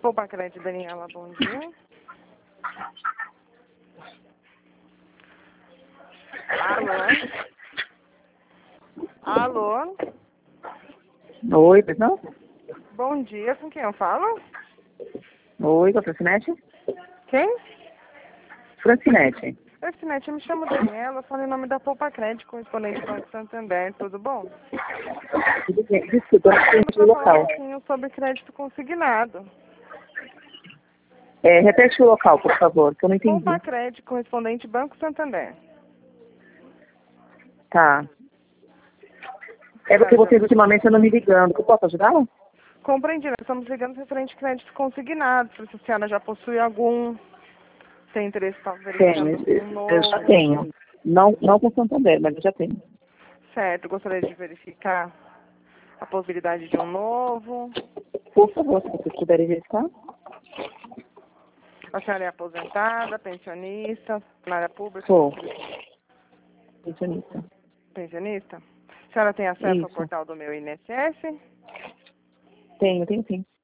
Poupa Crédito, Daniela, bom dia. Alô? Alô? Oi, pois não? Bom dia, com quem eu falo? Oi, com a Francinete? Quem? Francinete. Francinete, eu me chamo Daniela, falo em nome da Poupa Crédito, correspondente do Banco Santander, tudo bom? Tudo bem? Desculpa, eu não Vamos entendi o falar um local. pouquinho sobre crédito consignado. Repete o local, por favor, que eu não entendi. Poupa Crédito, correspondente Banco Santander. Tá. É porque vocês ultimamente andam me ligando. Eu posso ajudá-la? Compreendi, nós estamos ligando referente a crédito consignado. Se a senhora já possui algum, tem interesse para verificar Tenho. um Eu já novo. tenho. Não com Santander, mas eu já tenho. Certo, gostaria de verificar a possibilidade de um novo. Por favor, se vocês puderem verificar. A senhora é aposentada, pensionista, na área pública? Sou. Pensionista. Pensionista? A senhora tem acesso ao Isso. portal do meu INSS? Tenho sim.